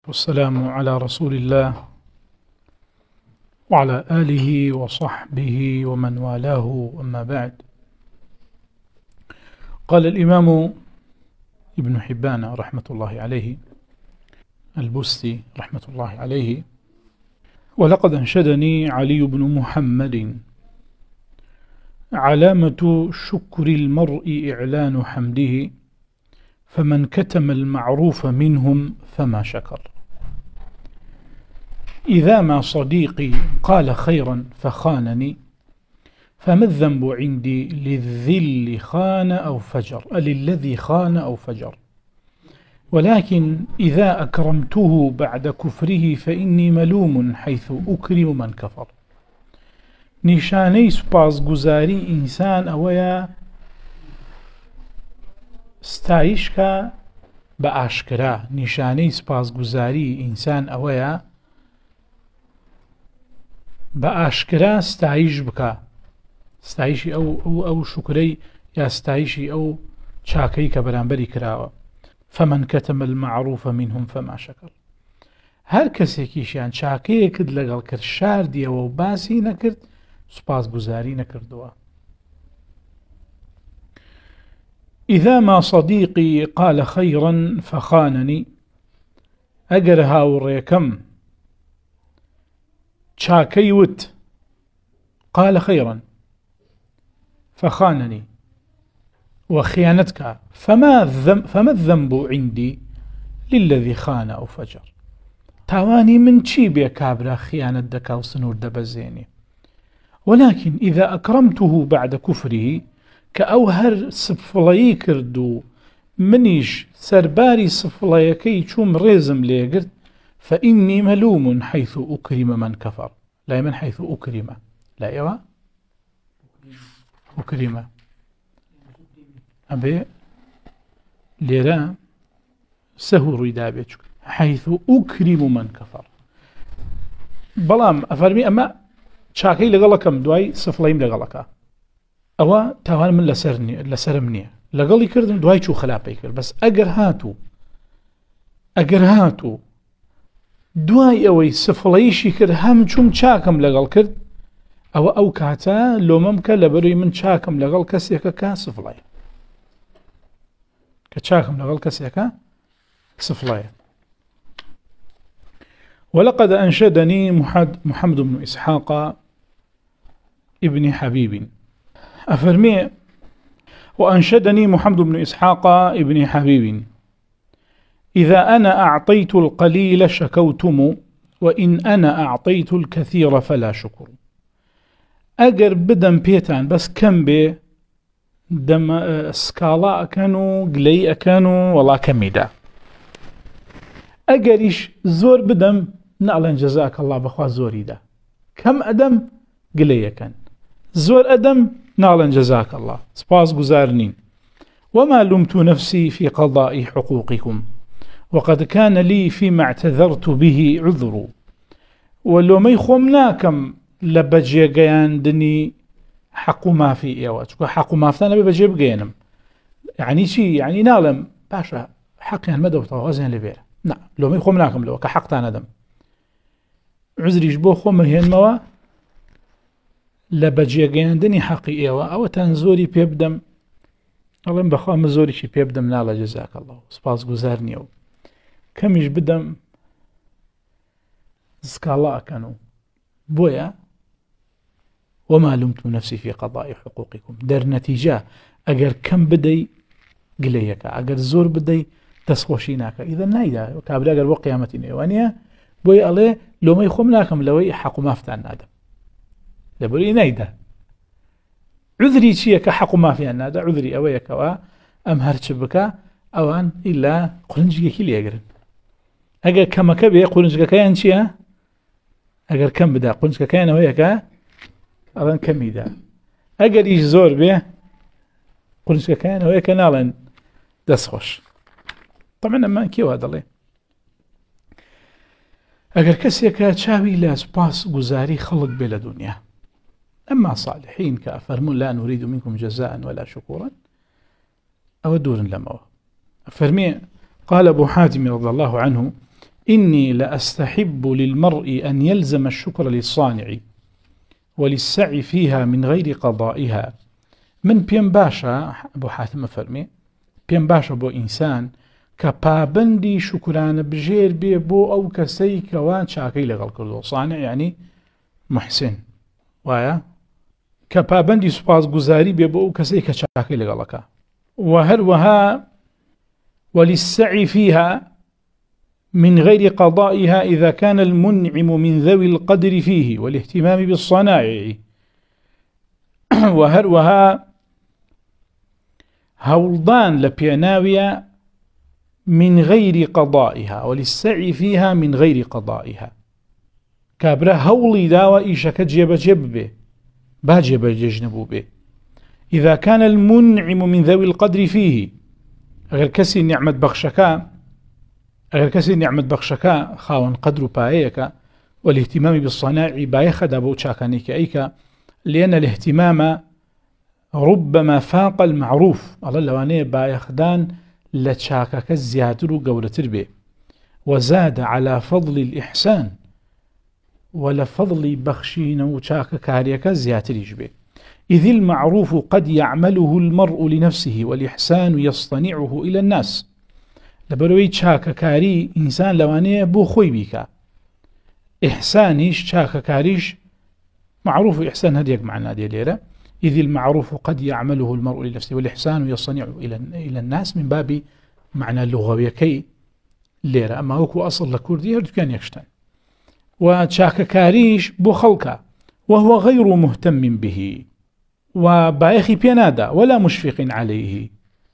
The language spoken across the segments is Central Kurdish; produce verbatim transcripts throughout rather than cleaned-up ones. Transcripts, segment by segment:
والسلام على رسول الله وعلى آله وصحبه ومن والاه، أما بعد. قال الإمام ابن حبان رحمة الله عليه البستي رحمة الله عليه: ولقد أنشدني علي بن محمد علامة شكر المرء إعلان حمده، فمن كتم المعروف منهم فما شكر. إذا ما صديقي قال خيرا فخانني، فما الذنب عندي للذل خان أو فجر للذي خان أو فجر. ولكن إذا أكرمته بعد كفره فإني ملوم حيث أكرم من كفر. نیشانەی سوپاسگوزاری ئینسان ئەوەیە ستایشکە بە ئاشکرا. نیشانەی سوپاسگوزاری ئینسان ئەوەیە بە ئاشکرا ستایش بکە، ستایشی ئەو ئەو ئەو شکرەی یا ستایشی ئەو چاکەی کە بەرامبەری کراوە. فمن كتم المعروف منهم فما شكر. هەر کەسێکیشیان چاکەیەکت لەگەڵ کرد شاردیەوە و باسی نەکرد، سوپاسگوزاری نەکردووە. إذا ما صديقي قال خيرا فخانني، ئەگەر هاوڕێکەم چاکەی وت قال خيرا فخانني وخيانتك فما الذنب, فما الذنب عندي للذي خان أو فجر. تاواني من چی بێ کابرا خیانەت دەکا و سنوور دەبەزێنێ. ولكن إذا أكرمته بعد كفره، كأو هر سفڵەیی کرد و منیش سەرباری سفڵەیەکەی چوم ڕێزم لێگرت، فإني ملوم حيث أكرم من كفر. لا من حيث أكرم، لا إيوه أكرم أبي ليرا سهو ردابك حيث أكرم من كفر. بلام أفرمي أما چاکەی لەگەڵەکەم دوای سفڵەیم لەگەڵەکە، ئەوە تاوان من لەسەرم نییە، لەگەڵی کردم دوای چوو خلاپەی کرد. بەس ئەگەر هاتوو ئەگەر هاتوو دوای ئەوەی سفڵەیشی کرد هەم چوم چاکم لەگەڵ کرد، ئەوە ئەو کاتە لۆمەم کە لەبەروی من چاکم لەگەڵ کەسێکە کە سفڵەیە، کە چاکم لەگەڵ کەسێکە سفڵەیە. ولقد أنشدني محمد بن إسحاق ابن حبيب أفرمي: وأنشدني محمد بن إسحاق ابن حبيب إذا أنا أعطيت القليل شكوتم، وإن أنا أعطيت الكثير فلا شكر. أجر بدم بيتان بس كم بي دم سكالا أكانوا قلي أكانوا والله كميدا. أجريش زور بدم نعلن جزاك الله بخوا زوري دا. كم أدم قلي كان زور أدم نعلن جزاك الله سباس گزارنين. وما لمت نفسي في قضاء حقوقكم، وقد كان لي فيما اعتذرت به عذر. ولو ما يخومناكم لبجي قيان دني حق ما في إيوات حق ما فتانا ببجي بقينم. يعني شي يعني نعلم باشا حق يعني مدى وطوازين لبير. نعم لو ما يخومناكم لو كحق تانا دم عذريش بو خوم هينموا لبجي قيان دني حقي إيوا أو تنزوري بيبدم الله بخوا مزوري شي بيبدم نالا جزاك الله سباس گزارني أو كميش بدم زكالا كانوا بويا. وما لمت نفسي في قضاء حقوقكم، در نتيجة أجر كم بدي قليك أجر زور بدي تسخوشيناك. إذا نايدا كابلا أجر وقيامتين إيوانيا بوي عليه لو ما يخمناكم لوي حق ما فتان نادم لبولي نايدا عذري شيء كحق ما في النادا عذري أويك وا أم هرشبك أوان إلا قرنجك كيلي أجرن أجر كم كبي قرنجك كيان شيء أجر كم بدا قرنجك كيان أويك أوان كم يدا أجر يزور به قرنجك كيان أويك نالن دسخش. طبعا ما كيو هذا ليه ئەگەر کەسێکە چاوی لە سوپاس گوزاری خەڵک بێ لە دنیا. ئەمما صالحین کە ئەفەرمون لا نريد منكم جزاء ولا شكورا، ئەوە دوورن لەمەوە. ئەفەرمێ قال أبو حاتم رضي الله عنه: إني لأستحب للمرء أن يلزم الشكر للصانع وللسعي فيها من غير قضائها. من بيم باشا أبو حاتم فرمي بيم باشا بو إنسان كبابندي شكران بجير بي بو أو كسي كوان شاكي لغل كردو. صانع يعني محسن وايا كبابندي سباس گزاري بي بو أو كسي كشاكي لغلك. وهروها وللسعي فيها من غير قضائها إذا كان المنعم من ذوي القدر فيه والاهتمام بالصنائع. وهروها هولدان لبيناوية من غير قضائها وللسعي فيها من غير قضائها. كابرا هولي داوى إيشك جيب جيب به باجيب ججنبو به. إذا كان المنعم من ذوي القدر فيه أغير كسي نعمة بخشكا أغير كسي نعمة بخشكا خاون قدر بايك والاهتمام بالصنائع بايخ دابو تشاكانيك أيك لأن الاهتمام ربما فاق المعروف. الله لوانيه بايخدان لتشاكك الزيادر قولة به وزاد على فضل الإحسان ولفضل بخشين وشاك كاريك زيادر به. إذ المعروف قد يعمله المرء لنفسه والإحسان يصطنعه إلى الناس. لبروي شاك كاري إنسان لوانيه بو خوي بيك إحسانيش شاك كاريش معروف إحسان هديك معنا دي ليرة. إذ المعروف قد يعمله المرء لنفسه والإحسان يصنعه إلى إلى الناس من باب معنى اللغوي كي ليرة. أما هو أصل لكردي هردو كان يكشتن وشاك كاريش بو خلقه وهو غير مهتم به وبايخي بينادا ولا مشفق عليه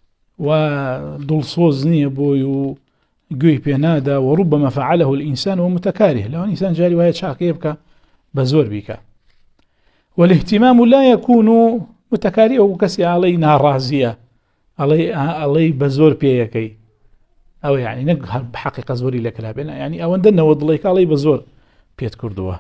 ودلصوزني بويو قوي بينادا. وربما فعله الإنسان ومتكاره لو الإنسان جاري وهي شاك يبكى بزور بك. والاهتمام لا يكون متكاريه وكسي علي نارازية علي علي بزور بيكي أو يعني نقهر بحقيقة زوري لك لابنا يعني أو عندنا وضليك علي بزور بيت كردوه.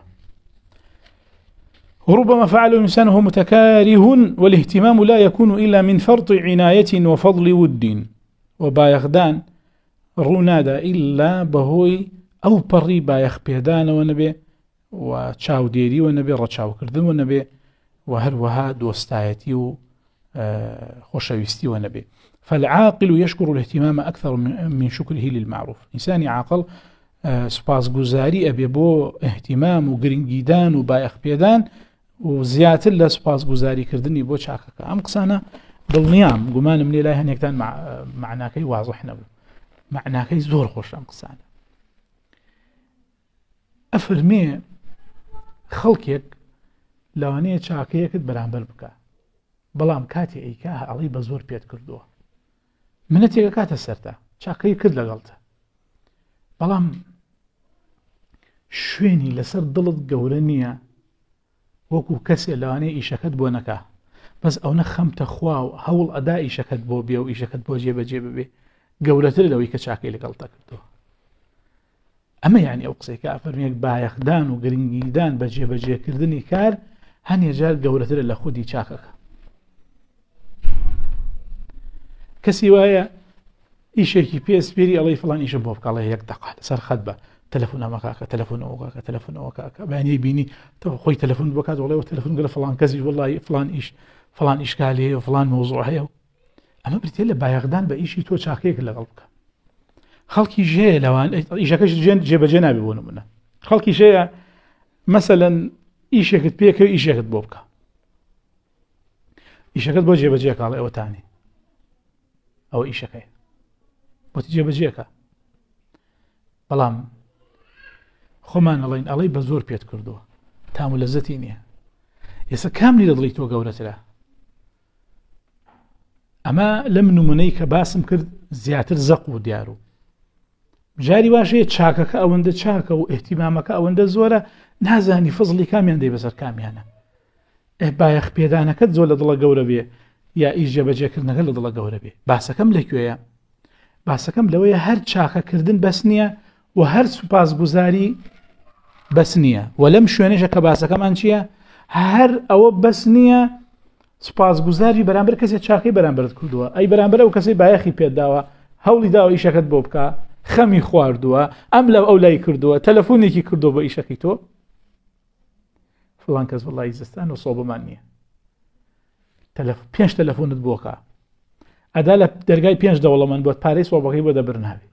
وربما فعل الإنسان وهو متكاره. والاهتمام لا يكون إلا من فرط عناية وفضل ود وبايخدان رونادا إلا بهوي أو بري بايخ بيدان ونبي وچاو ديري ونبي رچاو كردن ونبي وهروها دوستايتي وخوشويستي ونبي. فالعاقل يشكر الاهتمام أكثر من شكره للمعروف. إنسان عاقل سپاس گزاری أبي بو اهتمام وقرنجيدان وبايخ بيدان وزيادة لا سپاس گزاری كردني بو چاكك. أم قصانا بالنيام قمان من إلهي هنيكتان مع معناكي واضح نبو معناكي زور خوش. أم قصانا أفرمي خلقك لوانيه چاكيكت برامبر بكا بلام كاتي ايكا علي بزور بيت كردوه منتيكا كاتا سرتا چاكي كرد لغلتا بلام شويني لسر دلت قولنية وكو كسي لوانيه ايشاكت بو نكا بس او نخمت خواو هول ادا ايشاكت بو بيو ايشاكت بو جيبا جيبا بي قولتر لو ايكا چاكي لغلتا كردوه. أما يعني أو قصيك أفرميك بايخدان وقرنجيدان بجي بجي كردني كار هن يجال قولتر اللي خودي چاكك كسي وايا إيشيكي بيس بيري الله فلان إيش بوبك الله يقدق سر خدبة تلفون مكاكا تلفون أوكاكا تلفون أوكاكا بعني يبيني خوي تلفون بوكات والله وتلفون قال فلان كزي والله فلان إيش فلان إيش قالي وفلان موضوع هيو. أما بريتيلا بايخدان بإيشي تو چاكيك اللي قلبك خلقي جاي لوان إيشاكش جن جيب جنابي بونو منه خلقي جاي مثلا إيشاكت بيك إيشاكت بوبكا إيشاكت بو جيب جيك على أو تاني أو إيشاكي بو تجيب جيكا بلام خمان الله الله بزور بيت كردوه تامو لزتينيه يسا كاملي لضليتو قولت له. أما لم نمنيك باسم كرد زياتر زقو ديارو جاري واشي چاكك أوند چاك واهتمامك أوند زورة نازاني فضلي كاميان دي بسر كاميانا إيه بايخ بيدانك زولة ضل قورة بيه يا إيجابة جاكرنك لضل قورة بيه باسكم لكويا باسكم لويا هر چاك كردن بسنية وهر سپاس گزاري بسنية ولم شوينيشك باسكم أنشيا هر أو بسنية سپاس گزاري برامبر كسي چاكي برامبرت كردوا أي برامبر أو كسي بايخي بيداوا هولي داوا إيشاكت بوبكا خەمی خواردووە ئەم لەو ئەو لای کردووە تەلەفۆنێکی کردو بە ئیشەکەی تۆ فڵان کەس وەڵی زستان و سۆبمان نییە پێنج تەلەفۆنت بۆکە ئەدا لە دەرگای پێنج دەوڵەمەند بۆت پارەی سۆبەکەی بۆ دەبرناوی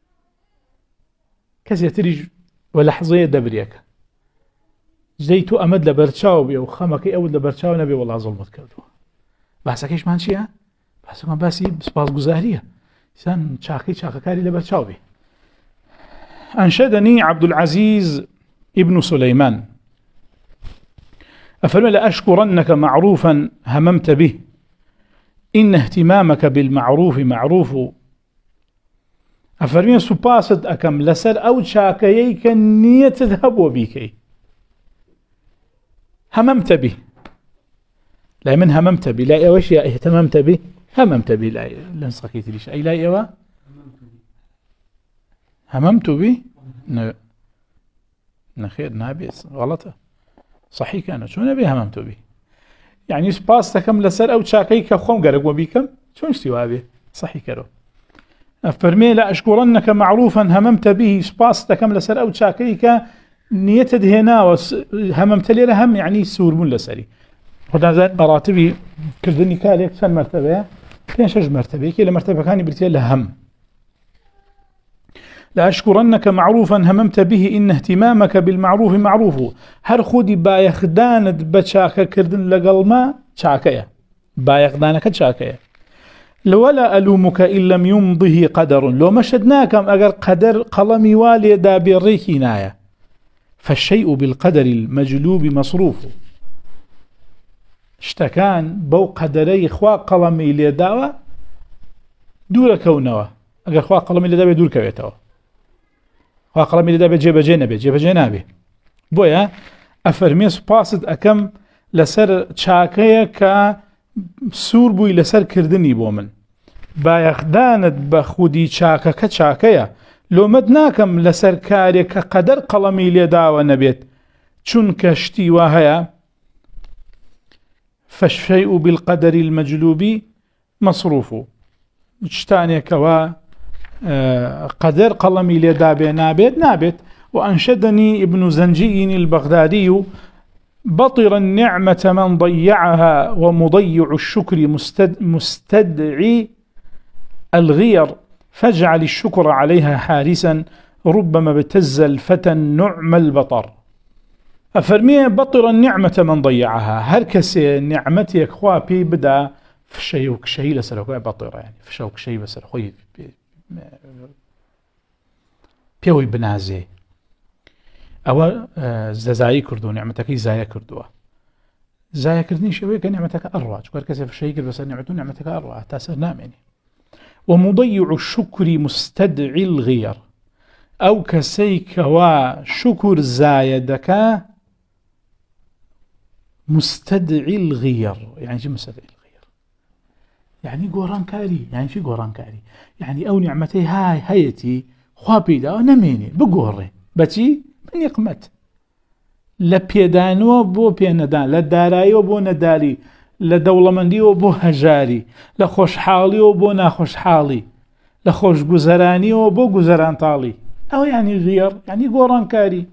کەسێک تریش وە لە حەزەیە دەبرێکە جدەی تۆ ئەمەد لە بەرچاو بێ و خەمەکەی ئەوت لە بەرچاو نەبێ وەڵا زڵمت کردووە باسەکەیشمان چییە؟ باسەکەمان باسی سپاسگوزاریە سان چاقی چاقەکاری لە بەرچاو بێ. أنشدني عبد العزيز ابن سليمان أفرمي لأشكرنك معروفا هممت به إن اهتمامك بالمعروف معروف أفرمي سباسد أكم لسر أو شاكيك نية تذهب وبيكي هممت به لا من هممت به لا إيوش يا اهتممت به هممت به لا لنسخكيت ليش أي لا إيوا هممت به ن... نخير نابيس غلطة صحيح كانت شو نبي هممت به يعني سباستكم لسر أو شاكيك خوم قرق وبيكم شو نشتوا به صحيح كرو أفرمي لا أشكرنك معروفا هممت به سباستكم لسر أو شاكيك نية هنا وهممت لي هم يعني سور من لسري وهذا مراتبي كردني كاليك سن مرتبة كان شج مرتبة كي لمرتبة كان برتي لهم لأشكرنك معروفا هممت به إن اهتمامك بالمعروف معروف هر خودي بايخدانت بشاكا كردن لقلما شاكايا بايخدانك شاكايا ولا ألومك إن لم يمضه قدر لو مشدناكم أجر قدر قلمي والي دابي ريكينايا فالشيء بالقدر المجلوب مصروف اشتكان بو قدري خوا قلمي ليداوا دور كونوا أجر خوا قلمي ليداوا دور كويتوا خوا قلمي ليداوا جيب جينبي جيب جينابي بويا أفرمي سباسد أكم لسر شاكيا ك سور بوي لسر كردني بومن بايخدانت بخودي شاكا كشاكيا لو مدناكم لسر كاري كقدر قلمي ليداوا نبيت چون كشتي وهيا فالشيء بالقدر المجلوب مصروف اجتاني كوا قدر قلمي ليدابي نابت نابت. وأنشدني ابن زنجي البغدادي بطر النعمة من ضيعها ومضيع الشكر مستد مستدعي الغير فاجعل الشكر عليها حارسا ربما ابتز الفتى النعم البطر. أفرمي بطر النعمة من ضيعها هركس نعمتك خوابي بدا في شيء وكشيء لسرقوا بطر يعني في شيء وكشيء بسرقوا بيوي بنازي أو زاي كردو نعمتك زاي كردو زاي كردني شوي كنعمتك أروع شكر كسر في شيء بس نعمته نعمتك أروع تاسر نامني. ومضيع الشكر مستدعي الغير أو كسيك وشكر زايدك مستدعي الغير يعني شو مستدعي الغير يعني قران كاري يعني شو قران كاري يعني أو نعمتي هاي هيتي خوابي دا نميني بقوري بتي من يقمت لبيدانو بو بيندان لداراي وبو نداري لدولمندي وبو هجاري لخوش حالي وبو ناخوش حالي لخوش گزراني وبو گزران طالي أو يعني غير يعني قران كاري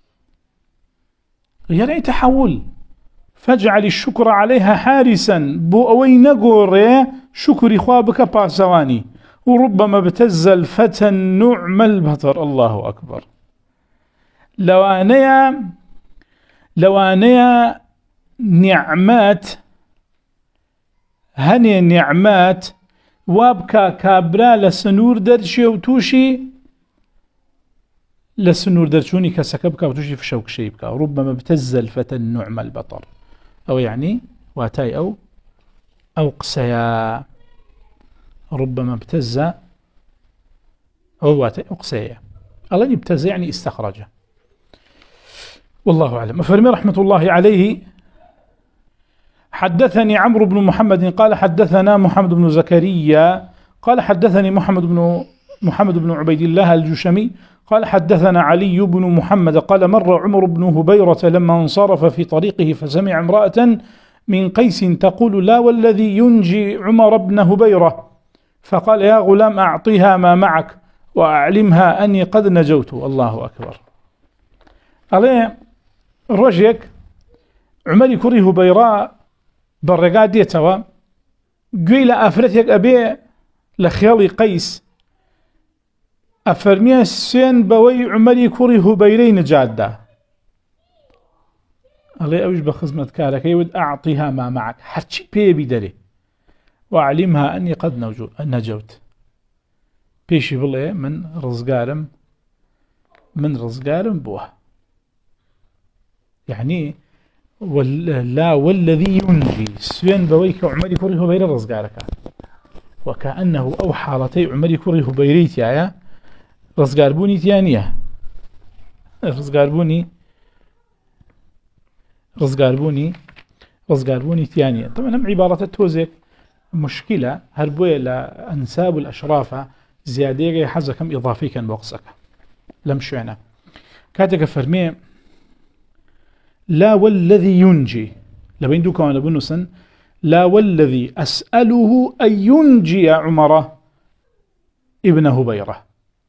غير أي تحول فاجعل الشكر عليها حارسا بو أوي نقوري شكري خوابك باسواني وربما ابتز الفتى النعم البطر. الله أكبر. لو أنيا لو أنيا نعمات هني نعمات وابكا كابرا لسنور درشي وتوشي لسنور درشوني كسكبكا وتوشي في شوك شيبكا وربما ابتز الفتى النعم البطر أو يعني واتاي أو أو قسيا ربما ابتز أو واتاي أو قسيا الله يبتز يعني استخرجه والله أعلم. فرمي رحمة الله عليه حدثني عمرو بن محمد قال حدثنا محمد بن زكريا قال حدثني محمد بن محمد بن عبيد الله الجشمي قال حدثنا علي بن محمد قال مر عمر بن هبيرة لما انصرف في طريقه فسمع امرأة من قيس تقول لا والذي ينجي عمر بن هبيرة فقال يا غلام أعطيها ما معك وأعلمها أني قد نجوت. الله أكبر. عليه رجك عمري كري هبيراء برقاد يتوى قيل أفرتك أبي لخيالي قيس أفرمي السين بوي عمري كري هبيري نجادة. عليه أوج بخزمة كارك يود أعطيها ما معك حرشي بي بدري وأعلمها أني قد نجوت. بيشي بالله من رزقارم من رزقارم بوه يعني ولا والذي ينجي سوين بويك عمري كره بير رزقارك وكأنه أو حالتي عمري كره بيريت يا رزقاربوني تيانية رزقاربوني رزقاربوني رزقاربوني تيانية. طبعا هم عبارة التوزيك مشكلة هربوية لأنساب الأشرافة زيادة حزة كم إضافي كان بوقسك لم شعنا كاتك فرمي لا والذي ينجي لبين دوكا وانا بنوسن لا والذي أسأله أن ينجي عمر ابن هبيرة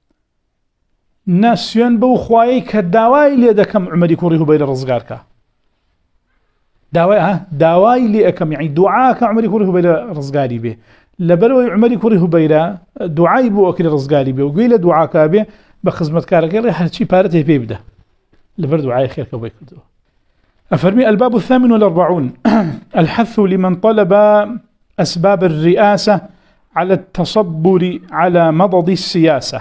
الناس ينبو خواهي كداواي ليدكم عمر كوري هبيرة رزقارك داواي ها داواي ليكم يعني دعاك عمر كوري هبيرة رزقاري به لبروي عمر كوري هبيرة دعاي بو أكل رزقاري به وقيل دعاك به بخزمة كارك ريح هالشي بارته بيبدا لبر دعاي خيرك وبيكدو. أفرمي الباب الثامن والأربعون الحث لمن طلب أسباب الرئاسة على التصبر على مضض السياسة.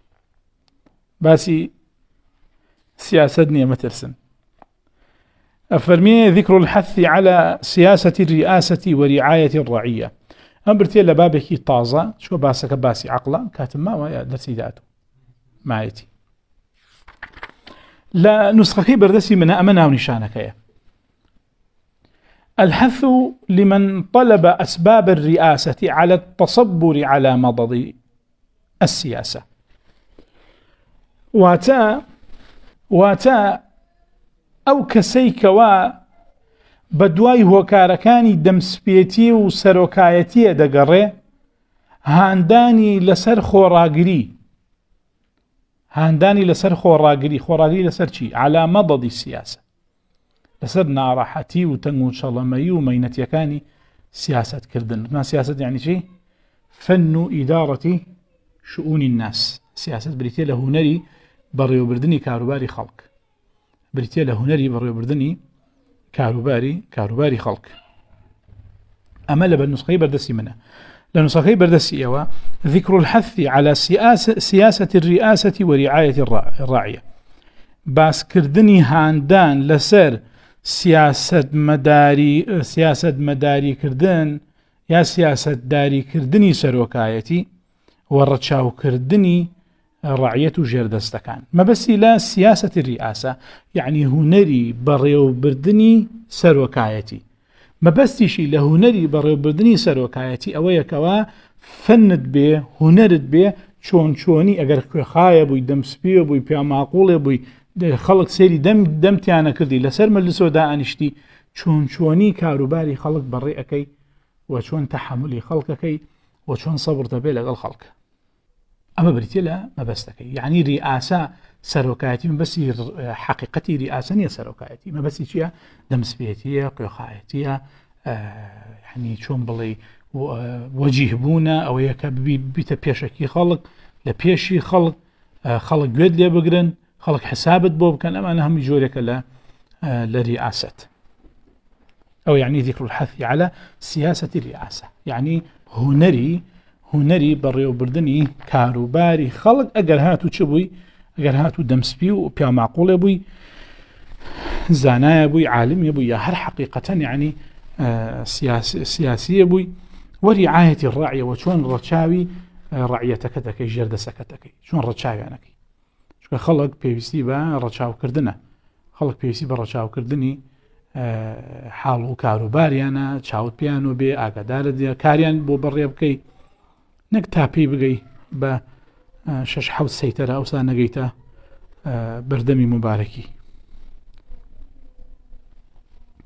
باسي سياسة دنيا مترسن. أفرمي ذكر الحث على سياسة الرئاسة ورعاية الرعية. أمبرتي لبابك طازة شو باسك باسي عقلا كاتم ما ويدرسي ذاته معيتي لا نسخة بردسي من أمنا ونشانك. الحث لمن طلب أسباب الرئاسة على التصبر على مضض السياسة. واتا واتا أو كسيكوا بدواي هو كاركاني دمسبيتي وسروكايتي دقري هانداني لسر خوراقري هانداني لسر خوراقري خوراقري لسر چي على مضض السياسة لسر ناراحتي وتنغو شلمي ومينتيكاني سياسة كردن. ما سياسة يعني شي فن إدارة شؤون الناس. سياسة بريتيا لهنري بريو بردني كاروباري خلق بريتيا لهنري بريو بردني كاروباري كاروباري خلق. أما لبالنسخي بردسي منه لنسخي بردسي إيوا ذكر الحث على سياسة, سياسة الرئاسة ورعاية الراعية. باس كردني هاندان لسر سياسة مداري سياسة مداري كردن يا سياسة داري كردني سروكايتي ورتشاو كردني رعية جردستكان. ما بس لا سياسة الرئاسة يعني هنري بريو بردني سروكايتي ما بس شي لهنري بريو بردني سروكايتي أويا كوا فند به هنرد به چون چوني اگر كو خايا بوي دمسبي بوي بيا معقول بوي خلق سيري دم دمتيانا كردي لسر مجلسو دا انشتي چون چوني كاروباري خلق بري اكي وچون تحملي خلق اكي وچون صبر تبي لغا الخلق. اما بريتي لا ما بس اكي يعني رئاسة سروكايتي ما بس حقيقتي رئاسة نية سروكايتي ما بس شيء دمسبيتية قو خايتية آه يعني چون بلي وجيه بونا او يك بيت بيشكي خلق لبيشي خلق خلق جد لي بقرن خلق حسابت بوب كان اما انا هم يجورك لا لرئاسة او يعني ذكر الحث على سياسة الرئاسة يعني هنري هنري بريو بردني كاروباري خلق اگر هاتو چبوي اگر هاتو دمسبي و بيا معقول بوي زانايا بوي عالم بوي هر حقيقة يعني سياسي سياسية بوي ورعاية الراعية وشون رتشاوي رعيتك تكي جرد سكتكي شون رتشاوي عنكي شو خلق بي بي سي با رتشاو كردنا خلق بي بي سي با رتشاو كردني حالو كاروباريانا تشاوت بيانو بي اقدار دي كاريان بو بريبكي نك تابي بقي با شش حوت سيترا او سانقيتا بردمي مباركي.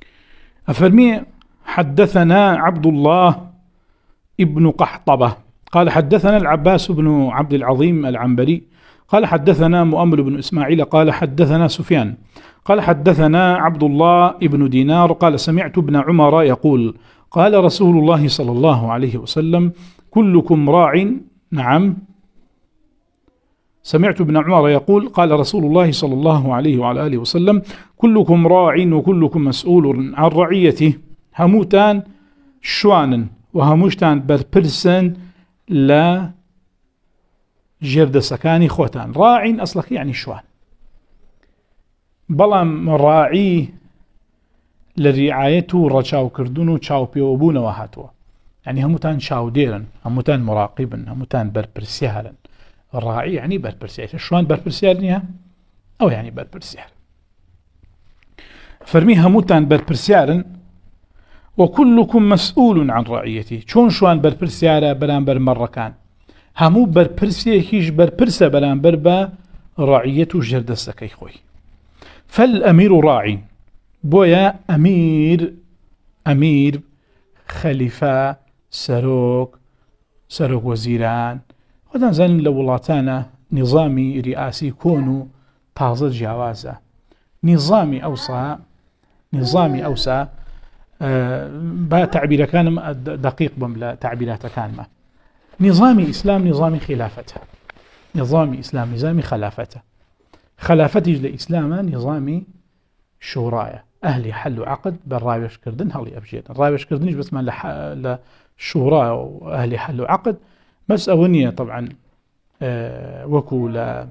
أفرمي حدثنا عبد الله ابن قحطبة قال حدثنا العباس بن عبد العظيم العنبري قال حدثنا مؤمل بن إسماعيل قال حدثنا سفيان قال حدثنا عبد الله بن دينار قال سمعت ابن عمر يقول قال رسول الله صلى الله عليه وسلم كلكم راع. نعم، سمعت ابن عمر يقول قال رسول الله صلى الله عليه وعلى آله وسلم كلكم راع وكلكم مسؤول عن رعيته. هموتان شوانا وهموشتان بربرسن لا جرد سكاني خوتان. راع أصلك يعني شوان، بلام راعي لرعايته رشاو كردونو شاو بيوبون وهاتوا، يعني هموتان شاو ديرن، هموتان مراقبا، هموتان بربرسيهرا. الراعي يعني بربرسيهر. شوان بربرسيهرنيها أو يعني بربرسيهر. فرمي هموتان بربرسيهرن وكلكم مسؤول عن رعيته. شون شوان بربرسيهرا برانبر مرة كان همو برپرسیه هیچ برپرسه برانبر با رعیت و جردستکی خوی. فالامیر راعی بویا امیر امیر خلیفه سروک سروک وزیران خدان زن لولاتانا نظامی رئاسی کونو تازه جوازه نظامی اوسا نظامی اوسا با تعبیر كان دقيق بملا تعبيرات كان ما نظام إسلام نظام خلافته نظام إسلام نظام خلافته خلافته لإسلام نظام شورايا أهلي حل عقد بالراويش كردن هالي أبجيد الراويش كردنيش بس ما للشورا وأهلي حل عقد بس أونية طبعا أه وكو ل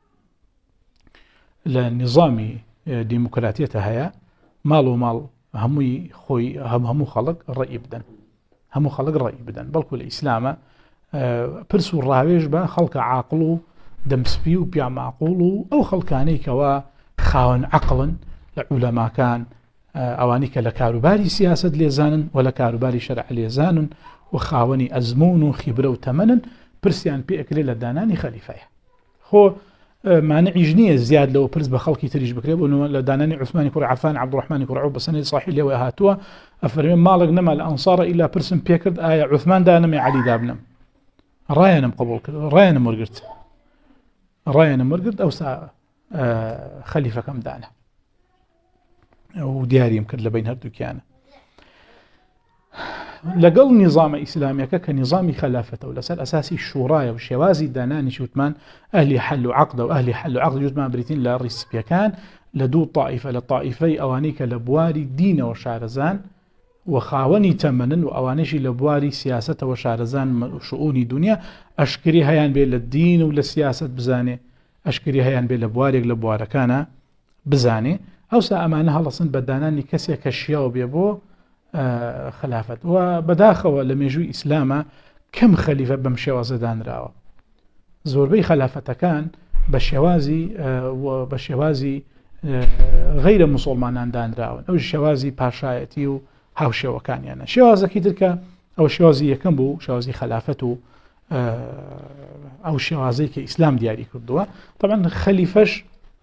لنظام ديمقراطية هيا مالو مال همو خوي هم همو خلق الرأي بدن همو خلق الرأي بدن بلكو الإسلام برسو الراويش با خلق عاقلو دمسبيو بيا معقولو أو خلقاني كوا خاون عقلا لعلماء كان أوانيك لكاروباري سياسة ليزانن ولا كاروباري شرع ليزانن وخاوني أزمون وخبرة وتمنن برسيان بيأكلي لداناني خليفة خو معنى عجنية زياد لو برز بخلقي تريج بكريب وإنه لداناني عثماني كرة عفان عبد الرحمن كرة عوب بسنة صحيح لي وهاتوا أفرمين مالك نما الأنصار إلا برسن بيكرد آية عثمان دانم علي دابنم راينا مقبول كده راينا مرقرت راينا مرقرت أو سا آه خليفة كم دانا ودياري يمكن لبين هردو كيانا لقل نظام إسلامي كنظام خلافته ولسال أساسي الشورايا والشوازي داناني شوتمان أهلي حلوا عقده وأهلي حلوا عقده جوتمان بريتين لرئيس بيكان لدو طائفة لطائفي أوانيك لبواري دين وشارزان وخاوني تمنن وأوانيش لبواري سياسة وشارزان وشؤون دنيا أشكري هيان بين الدين والسياسة بزاني أشكري هيان بين لبواري لبوارا كان بزاني أو سأمانها لصن بداناني كسي كشياو بيبو آه خلافت وبداخل لما يجوي إسلاما كم خليفة بمشيوازي دان راو زوربي خلافة كان بشيوازي آه وبشيوازي آه غير مسلمان دان راو أو الشوازي باشايتي و هاوشي وكان يعني شوازة كيتركا أو شوازي يكمبو شوازي خلافته آه أو شوازي كإسلام دياري كردوا طبعا خليفش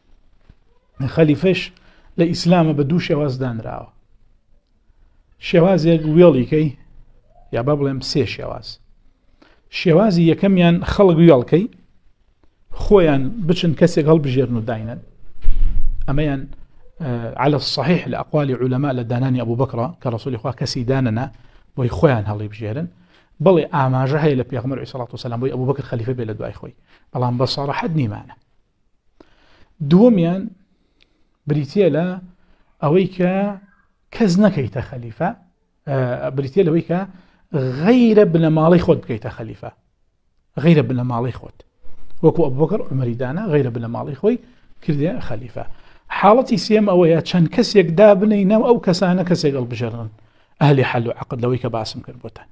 خليفش لإسلام بدو شواز دان راو شێوازێک وێڵیکەی یا با بڵێم سێ شێواز شێوازی یەکەمیان خەڵک وێڵکەی خۆیان بچن کەسێک هەڵبژێرن و داینن ئەمەیان على الصحيح لأقوال علماء لداناني أبو بكر كرسول إخوة كسي داننا بوي خوان هەڵی بژێرن بڵێ ئاماژە هەیە لە پێغەمبەر عەلەیهی سەڵات وسەلام بۆی ئەبو بەکر خەلیفە بێ لە دوای خۆی بەڵام بە سەڕەحەت نیمانە دووەمیان بریتیە لە ئەوەی کە کەس نەکەیتە خەلیفە بریتیە لەوەی کە غەیرە بنەماڵەی خۆت بکەیتە خەلیفە غەیرە بنەماڵەی خۆت وەکو ئەبو بەکر عومەری دانا غەیرە بنەماڵەی خۆی کردێ خەلیفە حاڵەتی سێم ئەوەیە چەند کەسێک دابنەینەوە ئەو کەسانە کەسێک هەڵبژێڕن ئەهلی حەل و عەقد لەوەی کە باسم کرد بۆتان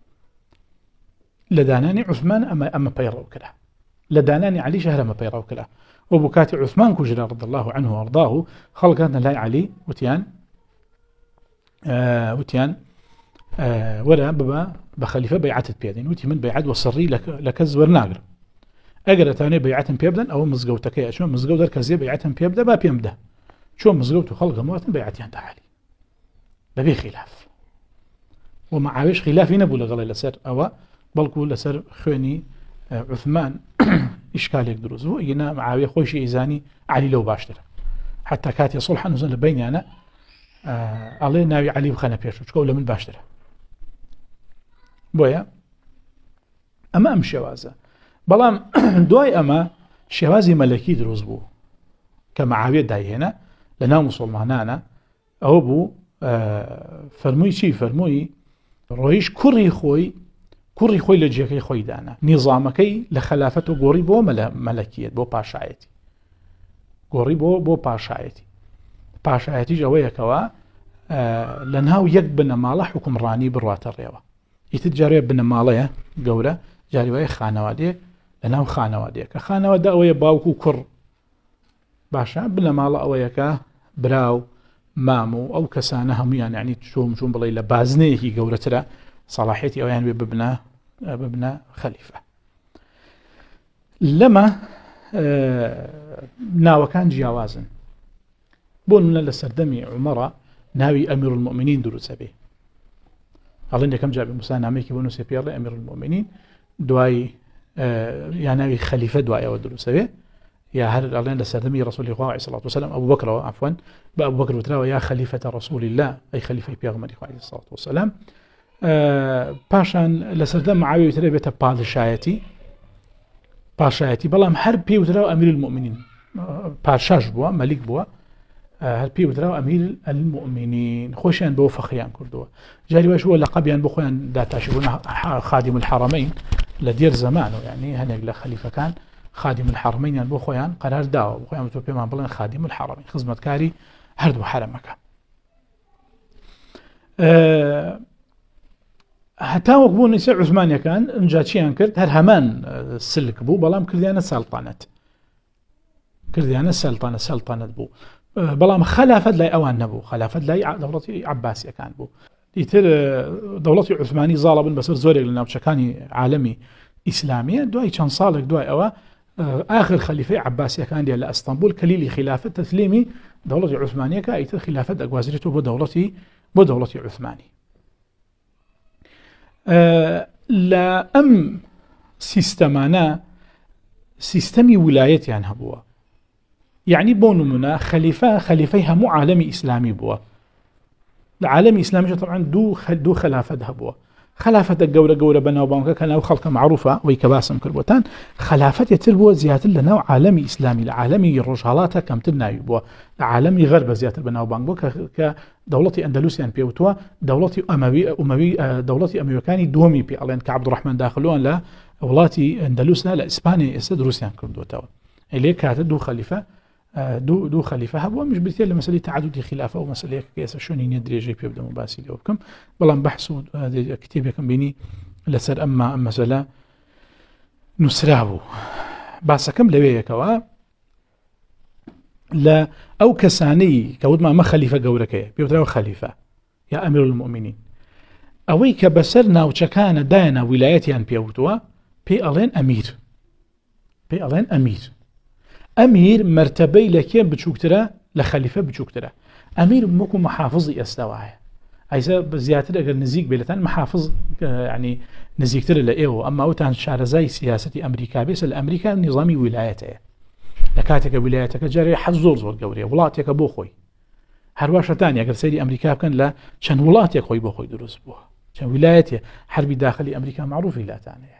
لە دانانی عوثمان ئەمە ئەمە پەیڕەو کرا لە دانانی عەلیش هەر ئەمە پەیڕەو کرا وەبوو کاتی عوثمان کوژرا رضی الله عنه وأرضاه خەڵک لای عەلی وتیان آه وتيان آه ولا بابا بخليفة بيعة بيدين وتي من بيعة وصري لك لكز ورناقر أجر تاني بيعة بيبدن أو مزجوتك يا شو مزجود الكزية بيعة بيبدا ما بيمده شو مزجوت خلق موات بيعة عند حالي ببي خلاف ومع عايش خلاف هنا بولا غلا لسر أو بەڵکو لەسەر خوێنی عوثمان ئیشکالێک دروست بوو ئینا معاویە خۆشی ئیزانی عەلی لەو باشترە حتا کاتی سڵح نووزن لە بینیانە ئەڵێ ناوی عەلی بخەنە پێش چکە لە من باشترە بۆیە ئەمە ئەم شێوازە بەڵام دوای ئەمە شێوازی مەلەکی دروست بوو کە معاویە دایهێنا لە ناو موسڵمانانە ئەوە بوو فەرمووی چی فەرمووی ڕۆیش کوڕی خۆی کوڕی خۆی لە جێگەی خۆی دانا نیزامەکەی لە خەلافەت و گۆڕی بۆ مەلەکیەت بۆ پاشایەتی گۆڕی بۆ بۆ پاشایەتی پاشایەتیش ئەوەیەکەوە لە ناو یەک بنەماڵە حکومڕانی بڕواتە ڕێوە ئیتر جارێ بنەماڵەیە گەورە جاریوایە خانەوادەیەک لە ناو خانەوادەیە کە خانەوادە ئەوەیە باوک و کوڕ باشە بنەماڵە ئەوەیەکە براو مام و ئەو کەسانە هەمویان یعنی چۆم چۆن بڵێ لە بازنەیەکی گەورەترە سەڵاحیەتی ئەویان وێ ببنە ببنە خەلیفە لەمە ناوەکان جیاوازن بۆ منە لە سەردەمی عومەڕە ناوی ئەمیر المؤمنین دروستە بێ ئەڵێن یەکەم جا موسا نامەیەکی بۆ نووسێ پێڵێ ئەمیر المؤمنین دوای یا ناوی خەلیفە دوایەوە دروستە بێ یا هەر ئەڵێن لە سەردەمی ڕەسوولی خوا عەلەیهی سەڵات وسەلام ئەبوو بەکرەوە عەفوەن بە ئەبوو بەکر وتراوە یا خەلیفەتە ڕەسوولی الله ئەی خەلیفەی پێغەمبەری خوا عەلەیهی سەڵات وسەلام پاشان لە سەردەم معاویە وترا بێتە پادشایەتی پاشایەتی بەڵام هەر پێی وتراوە ئەمیر المؤمنین پادشاش بووە مەلیک بووە هەر پێی وتراوە ئەمیر المؤمنین خۆشیان بۆ فەخریان کردووە جاری وایش وە لەقەبیان بۆ خۆیان داتاشی بوون خادم الحرمین لە دێر زەمانەوە یعنی هەنێک لە خەلیفەکان خادم الحرمینیان بۆ خۆیان قەرار داوە بۆ خۆیان تۆ پێمان بڵێن خادم الحرمین خزمەتکاری هەردوو حرەمەکە هەتا وەک بوو نیسە عوسمانیەکان ئەنجا چیان کرد هەر هەمان سلک بوو بەڵام کردیانە سەڵتانەت کردیانە سەڵتانە سەڵتانەت بوو بەڵام خەلافەت لای ئەوان نەبوو خەلافەت لای دەوڵەتی عەباسیەکان بوو ئیتر دەوڵەتی عوسمانی زاڵە بن بەسەر زۆرێک لە ناوچەکانی عالەمی ئیسلامیە دوای چەند ساڵێک دوای ئەوە آخر خەلیفەی عەباسیەکان دیە لە ئەستەمبول کەلیلی خلافەت تەسلیمی دەوڵەتی عوسمانیەکە ئیتر خلافەت ئەگوازرێتەوە بۆ دەوڵەتی بۆ دەوڵەتی عوسمانی لە ئەم سیستەمانە سیستەمی ویلایەتیان هەبووە یعنی بۆ نمونە خەلیفە خەلیفەی هەموو عالەمی ئیسلامی بووە لە عالەمی ئیسلامیش طبعا دوو دوو خلافەت هەبووە خلافەتە گەورە گەورە بەناوبانگەکە کە ناو خەڵکە معروفە وەی کە باسم کردبووتان خلافەتێتر بووە زیاتر لە ناو عالەمی ئیسلامی لە عالەمی ڕۆژهەڵاتە کەمتر ناوی بووە لە عالەمی غەربە زیاتر بەناوبانگ بووە کە دەوڵەتی ئەندەلوسیان پێوتووە دەوڵەتی ئەمەوی ئومەوی دەوڵەتی ئەمەویەکانی دووەمی پێ ئەڵێن کە عەبدوڕەحمان داخلوان لە وڵاتی ئەندەلوسە لە ئیسپانیا ئێستا دروستیان کردووەتەوە لێ کاتە دوو خەلیفە دوو دوو خەلیفە هەبووە مش بریتە لە مەسەلەی تعدودی خلافە و مەسەلەیەک کە ئێستا شوێنی نییە درێژەی پێ بدەم و باسی لێوە بکەم بەڵام بەحس و کتێبێکم بینی لەسەر ئەمما ئەم مەسەلە نووسرا بوو باسەکەم لەوەیەکەوە لە ئەو کەسانەی کە وتمان ئەمە خەلیفە گەورەکەیە پێوتراوە خەلیفە یا ئەمیر المؤمنین ئەوەی کە بەسەر ناوچەکانە دایەنە ویلایەتیان پێوتووە پێی ئەڵێن ئەمیر پێی ئەڵێن ئەمیر ئەمیر مرتبەی لە کێ بچووکترە لە خەلیفە بچووکترە ئەمیر وەکو محافظی ئێستاوایە ئایسا زیاتر ئەگەر نزیک بێتان محافظ ینی نزیکتر لە ئێوە ئەمما ئەوتان شارەزای سیاسەتی ئەمریکا بێسە لە ئەمریکا نظامی ویلایەتەیە لە کاتێکە ویلایەتەکە جارێ حەز زۆر زۆر گەورەیە وڵاتێکە بۆ خۆی هەرواشەتانی ئەگەر سەیری ئەمریکا بکەن لە چەند وڵاتێک خۆی بۆ خۆی دروست بووە چەند ویلایەتێ حربی داخلی ئەمریکا معروفی لاتانەیە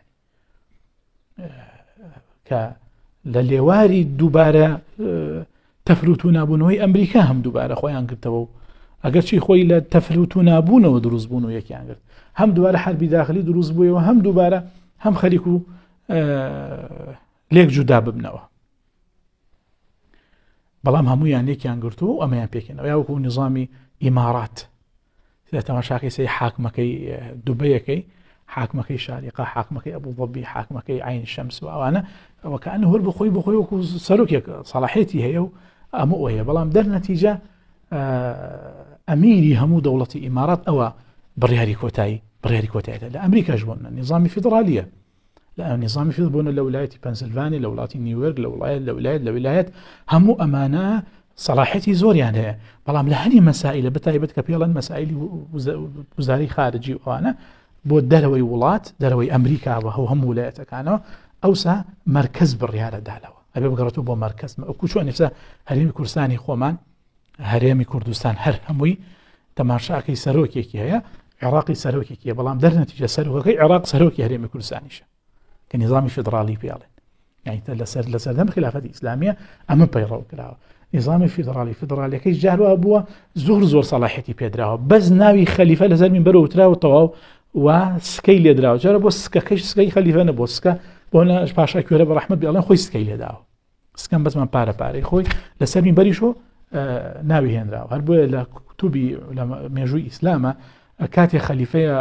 کە لە لێواری دووبارە تەفروت و نابوونەوەی ئەمریکا هەم دووبارە خۆیان کردەوە و ئەگەر چی خۆی لە تەفروت و نابوونەوە دروست بوون و یەکیان کرد هەم دووبارە حربی داخلی دروست بوویەوە هەم دووبارە هەم خەریک و لێک جودا ببنەوە بەڵام هەموویان یەکیان گرتووە و ئەمەیان پێکەنەوە یا وەکو نظامی ئیمارات تەماشاکەی سەی حاکمەکەی دوبەیەکەی حاکمەکەی شاریقا حاکمەکەی ئەبوظەبی حاکمەکەی عین شەمس و ئەوانە وەکەئەنە هەر بخۆی بخۆی وەکو سەرۆکێک سەڵاحێتی هەیە و ئەمە ئەوەیە بەڵام دەرنەتیجە ئەمیری هەموو دەوڵەتی ئیمارات ئەوە بڕیاری کۆتایی بڕیاری کۆتاییەکە لە ئەمریکاش بوون نظامی فیدرالیە لە نظامی فیدرالی بوون لە ویلایەتی پەنسیلڤانیا لە وڵاتی نیویۆرک لە وڵایەت لە ویلایەت لە ویلایەت هەموو ئەمانە صلاحیەتی زۆریان هەیە بەڵام لە هەنی مەسائلە بەتایبەت کە پێڵەن مەسائلی وزاری خارجی ئەوانە بۆ دەرەوەی وڵات دەرەوەی ئەمریکا بە هەو هەموو ویلایەتەکانەوە ئەوسا مرکز بڕیارەدالەوە ئەبێ بگەڕێتەوە بۆ مرکز ئەوکو چۆن نێسا هەرێمی کوردستانی خۆمان هەرێمی کوردستان هەر هەمووی تەماشاکەی سەرۆکێکی هەیە عێراقی سەرۆکێکیە بەڵام دەرنەتیجە سەرۆکەکەی عێراق سەرۆکی هەرێمی کوردستانیشە کە نظامی فیدرالی پێڵێن یعنی لەسەر لەسەردەم خلافەتی ئیسلامیە ئەمە پەیڕەو کراوە نظامی فیدرالی فیدرالیەکەی جاروە بووە زۆر زۆر سەلاحیەتی پێدراوە بەس ناوی خەلیفە لەسەر مینبەرەوە وتراوە تەواو و سکەی لێدراوە جارە بۆ سکەکەش سکەی خەلیفە نەبوو سکە بۆ نە پاشا کوێرە بە ڕەحمەت بێڵێن خۆی سکەی لێداوە سکەم بەسمان پارە پارەی خۆی لەسەر مینبەریشۆ ناوی هێنراوە هەر بۆیە لە کوتوبی لە مێژووی ئیسلامە کاتێک خەلیفەیە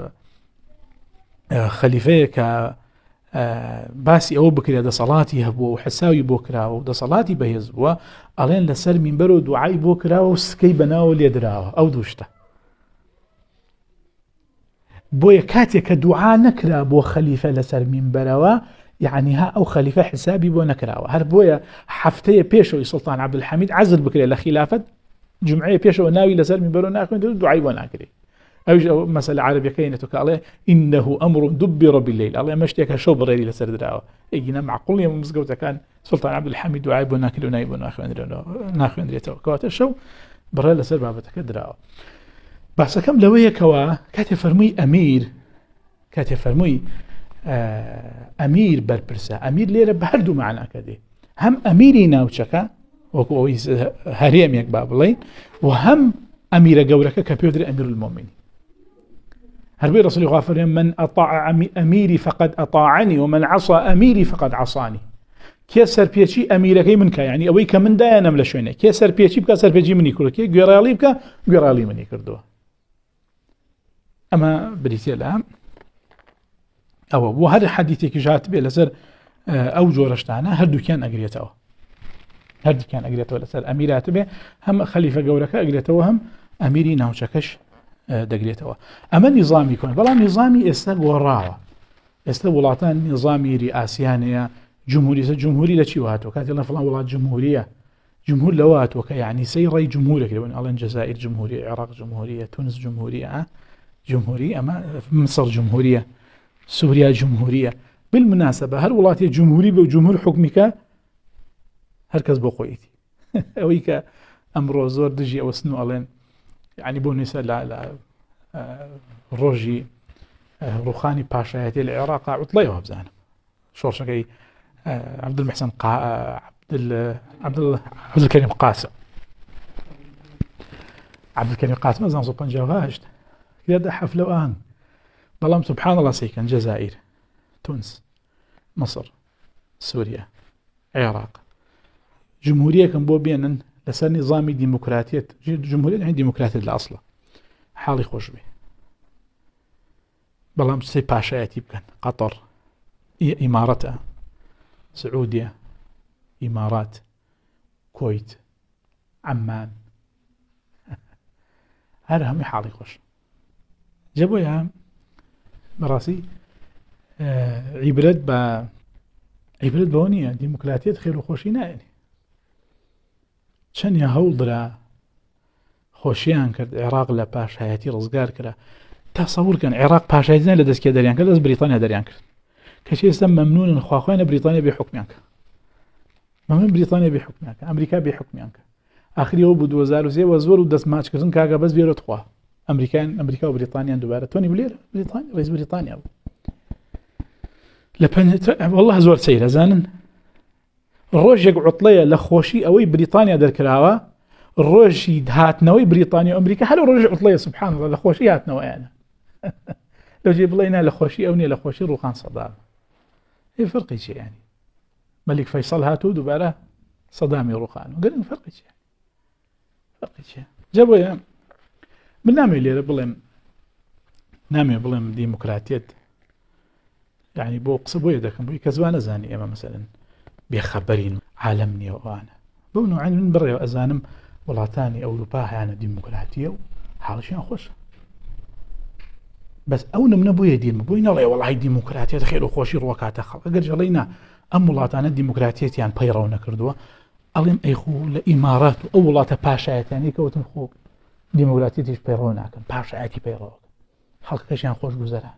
خەلیفەیە کە باسی ئەوە بکرێت دەسەڵاتی هەبووە و حساوی بۆ کراوە و دەسەڵاتی بەهێز بووە ئەڵێن لەسەر مینبەرەوە دوعای بۆ کراوە و سکەی بەناوە لێدراوە ئەو دووشتە بۆیە کاتێک کە دوعا نەکرا بۆ خەلیفە لەسەر مینبەرەوە یعنی ها ئەو خەلیفە حسابی بۆ نەکراوە هەر بۆیە هەفتەیە پێشەوەی سوڵتان عەبدولحەمید عەزل بکرێت لە خلافەت جمعەیە پێشەوە ناوی لەسەر مینبەرەوە ناخوێنێت و دوعای بۆ ناکرێت ئەوش ئەو مەسەلە عەرەبیەکەیەنێتەوە کە ئەڵێ ئینەه ئەمڕ دُبِّرَ بِاللەیل ئەڵێ ئەمە شتێکە شەو بڕێری لەسەر درراوە ئێگینە معقوڵ نییە مزگەوتەکان سوڵتان عەبدولحەمید دوعای بۆ ناکرێت و ناوی بۆ ناخوێنرێتەوە کەواتە شەو بڕێ لەسەر بابەتەکە دراوە باسەکەم لەوەیەکەوە کاتێ فەرمووی ئەمیر کاتێ فەرمووی ئەمیر بەرپرسە ئەمیر لێرە بە هەردوو معناکە دێ هەم ئەمیری ناوچەکە وەکو ئەوەی هەرێمێک با بڵێن و هەم ئەمیرە گەورەکە کە پێدرێ ئەمیر المؤمنین هەربووی ڕسولی خوا فەرمێ من ئەطاع ئەمیری فقد ئەطاعنی ومن عصى ئەمیری فقد عصانی کێ سەرپێچی ئەمیرەکەی من کە یعنی ئەوەی کە من دایانەم لە شوێنە کێ سەرپێچی بکە سەرپێچی منی کردو کێ گوێڕاڵی بکە گوێڕاڵی منی کردووە ئەمە بریتێ لە ئەوە بۆ هەر حەدیثێکی ژات بێ لەسەر ئەو جۆرەشتانە هەردووکیان ئەگرێتەوە هەردووکیان ئەگرێتەوە لەسەر ئەمیرات بێ هەم خەلیفە گەورەکە ئەگرێتەوە هەم ئەمیری ناوچەکەش دەگرێتەوە ئەمە نیزامی کۆن بەڵام نیزامی ئێستا گۆڕاوە ئێستا وڵاتان نیزامی ریئاسیانەیە جمهوریە جمهوری لە چی وهاتەوە کاتی لە فڵان وڵات جمهوریە جمهور لەوە هاتووە کە یعنی سەی ڕێی جمهورێکەوەن ئەڵێن جەزائیر جمهوری عێراق جمهوریە تونس جمهوریە جمهوری ئەمە مصر جمهوریە سووریا جمهوریە بالمناسبە هەر وڵاتی جمهوری بە جمهور حکمیکە هەرکەس بۆ خۆیەتی ئەوەی کە ئەمڕۆ زۆر دژی ئەوە سن و ئەڵێن یعنی بۆ نوێسە لە ڕۆژی ڕوخانی پاشایەتی لە عێراق عوتڵەیەوە بزانم شۆڕشەکەی عەبدولمەحسەن عەبدولکەریم قاسم عەبدولکەریم قاسم ئەزان سۆ پەنجا و هەشت یادە حەفلە ئاهەنگ بەڵام سبحان الله سەیکەن جەزائیر تونس مصر سووریا عێراق جمهوریەکەم بۆ بێنن لەسەر نظامی دیموکراتیت جمهوریت هەین دیموکراتیت لە ئەسڵە حاڵی خۆش بێ بەڵام سێ پاشایەتی بکەن قەتەر ئیمارەتە سعودیە ئیمارات کۆیت عەمان هەر هەمووی حاڵی خۆش جا بۆیە بەڕاستی عیبرەت بە عیبرەت بەوە نییە دیموکراتیت خێر و خۆشی نایێنێ چەندە هەوڵدرا خۆشیان کرد عێراق لە پاشایەتی ڕزگار کرا تەسەوورکەن عێراق پاشایەتی لە دەستکێ دەریان کرد دەست بریتانیا دەریان کرد کەچی ئێستا مەمنونن خواخوایانە بریتانیا بێ حکمیان کە مەمنون بریتانیا بێ حکمیان کە ئەمریکا بێ حکمیان کە ئاخری ئەوە بوو دوو هەزار و سێ وە زۆر و دەست ماچکردن کاگە بەس بێرە خوا ئەمریکایان ئەمریکا و بریتانیان دووبارە تۆنی بلێر بریتانیا ڕئیس بریتانیا بوو لە والله زۆر سەیرە زانن ڕۆژێک عوتڵەیە لە خۆشی ئەوەی بریتانیا دەرکراوە ڕۆژی هاتنەوەی بریتانیا و ئەمریکا هەر ڕۆژی عوتڵەیە سبحان الله لە خۆشی هاتنەوەیانە لەوجێ بڵێنا لە خۆشی ئەو نیە لە خۆشی ڕوخان سەدام هی فەرقی چیە یعنی مەلیک فەیسەڵ هاتوو دووبارە سەدامی ڕوخان و گەرن فەرقی چیە فەرقی چیە جا بۆیە من نامێ لێرە بڵێم نامێ بڵێم دیموکراتیت یعنی بۆ قسە بۆیە دەکەم بۆی کە زوان نەزانی ئێمە مەسەلەن بێخەبەرین عالەم نییە وانە بەو نوعان من بڕێ ئەزانم وڵاتانی ئەوروپا هیانە دیموکراتیە و حاڵشیان خۆشە بەس ئەو نمنە بۆیە دیمە بۆی نەڵێ وەڵای دیموکراتیت خێر و خۆشی ڕوەکاتە خەڵک ئەگەر جەڵێی نا ئەم وڵاتانە دیموکراتیەتیان پەیڕەو نەکردووە ئەڵێم ئەیخۆ لە ئیمارات و ئەو وڵاتە پاشایەتیانی کەوتن خۆ دیموکراتیەتیش پەیڕەو ناکەن پاشایەتی پەیڕەوە خەڵکەکەشیان خۆش گوزەران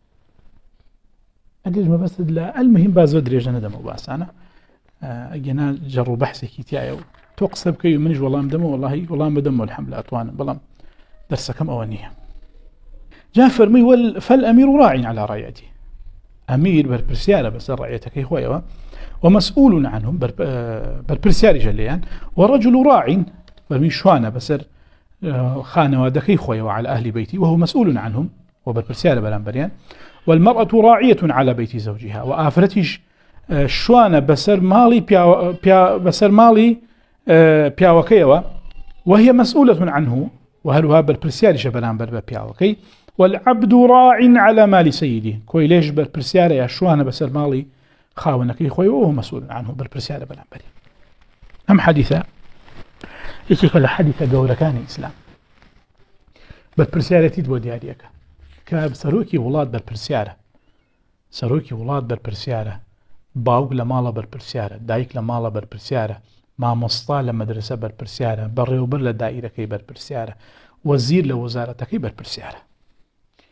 ئەگەر مەبەست لە المهم با زۆر درێژە نەدەمەوە باسانە ئەگەنا جەڕ و بەحسێکی تایە و تۆ قسە بکەی و منیش وەڵام دەمە وەڵاهی وەڵام بدەمەوە الحەمدلله ئەتوانم بەڵام دەرسەکەم ئەوە نییە جا فەرمووی فالأمير راع على رعيته ئەمیر بەرپرسیارە بەسەر ڕعیەتەکەی خۆیەوە ومسؤول عنهم بەرپرسیاریشە لێیان ورجل راع بەرمی شوانە بەسەر خانەوادەکەی خۆیەوە على أهل بيتي وهو مسؤول عنهم وبەرپرسیارە بەرامبەریان والمرأة راعية على بيت زوجها وآفرتيش شوانە بەسەر ماڵی بەسەر ماڵی پیاوەکەیەوە وهي مسؤولة عنه وهروها بەرپرسیاریشە بەرامبەر بە پیاوەکەی والعبد راع على مال سيده كوي ليش بەرپرسیارە یا شوانە بەسەر ماڵی خاوەنەکەی خۆی وهو مسؤول عنه بەرپرسیارە بەرامبەری ئەم حەدیثە یەکێکە لە حەدیثە گەورەکانی ئیسلام بەرپرسیارەتیت بۆ دیاریەکە کە سەرۆکی وڵات بەرپرسیارە سەرۆکی وڵات بەرپرسیارە باوک لە ماڵە بەرپرسیارە دایک لە ماڵە بەرپرسیارە مامۆستا لە مەدرسە بەرپرسیارە بەڕێوەبەر لە دائیرەکەی بەرپرسیارە وەزیر لە وەزارەتەکەی بەرپرسیارە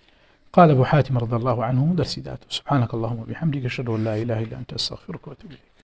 قال أبو حاتم رضي الله عنه درسي ذاته سبحانك اللهم وبحمدك أشهد أن لا إله إلا أنت أستغفرك وأتوب إليك